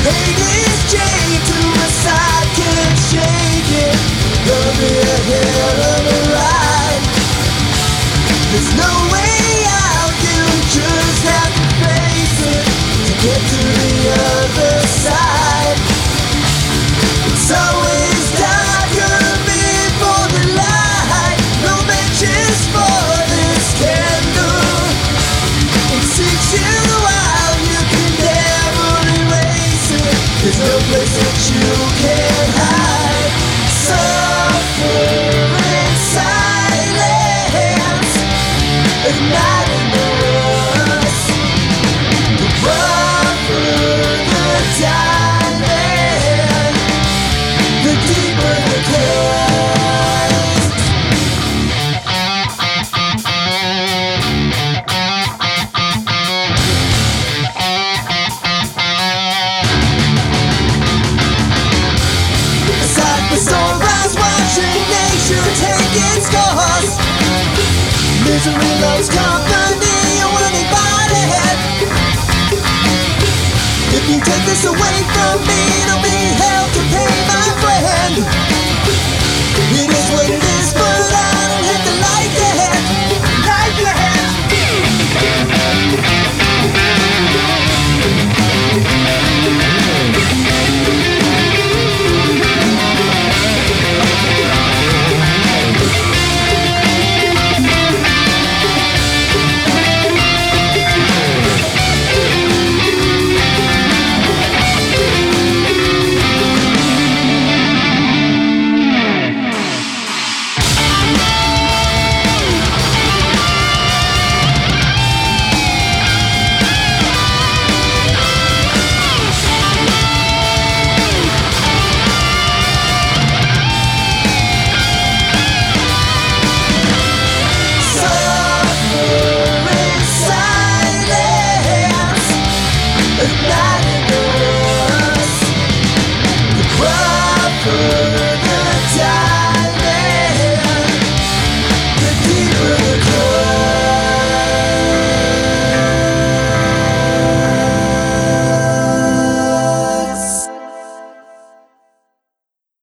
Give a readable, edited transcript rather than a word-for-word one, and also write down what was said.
Hate is chained to my side, can't shake it. Gonna be a hell of a ride. There's no way out, you just have to face it to get to the other side. It's always darker before the light. No matches for this candle. It seeks you out, you can never erase it. There's no place that you can hide. Suffer in silence, igniting the rust. The rougher the diamond, the deeper the crust. Aside the sunrise, watching nature take its course. Misery loves company, you wanna be bad. If you take this away from me, it'll be hell to pay, my friend. It is what it is.